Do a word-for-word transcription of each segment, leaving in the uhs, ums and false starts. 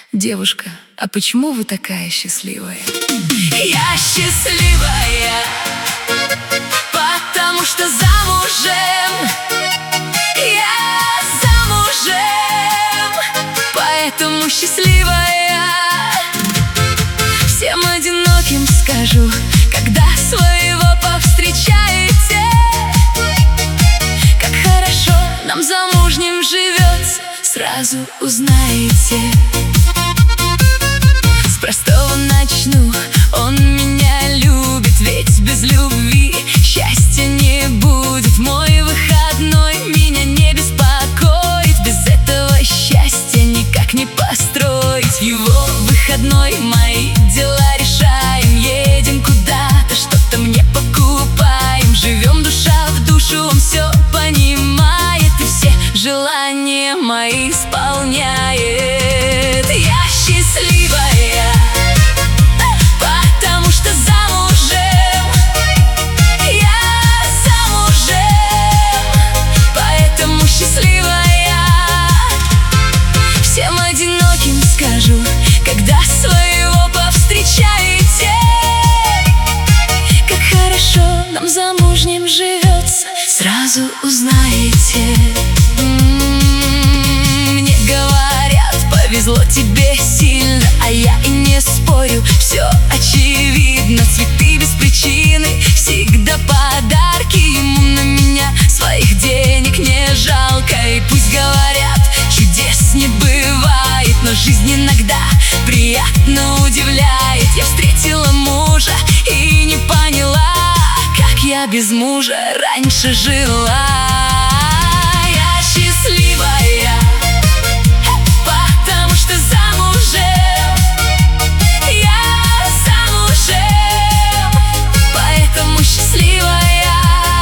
Девушка, а почему вы такая счастливая? Я счастливая, потому что замужем. Я замужем, поэтому счастливая. Всем одиноким скажу, когда своего повстречаете, как хорошо нам замужним живется, сразу узнаете. С простого начну, он меня любит, ведь без любви счастья не будет. Мой выходной меня не беспокоит, без этого счастья никак не построить. Его выходной мои дела решаем, едем куда-то, что-то мне покупаем, живем душа в душу, он все понимает и все желания мои исполняет. Я счастливая, потому что замужем. Я замужем, поэтому счастливая. Всем одиноким скажу, когда своего повстречаете, как хорошо нам замужним живется, сразу узнаете. Мне говорят, повезло тебе сильно, а я и не спорю, все очевидно. Цветы без причины, всегда подарки ему, на меня своих денег не жалко. И пусть говорят, чудес не бывает, но жизнь иногда приятно удивляет. Я встретила мужа и не поняла, как я без мужа раньше жила. Я счастливая, потому что замужем. Я замужем, поэтому счастливая.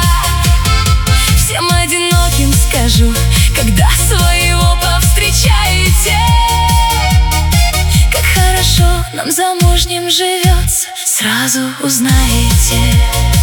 Всем одиноким скажу, когда своего повстречаете, как хорошо нам замужним живется, сразу узнаете.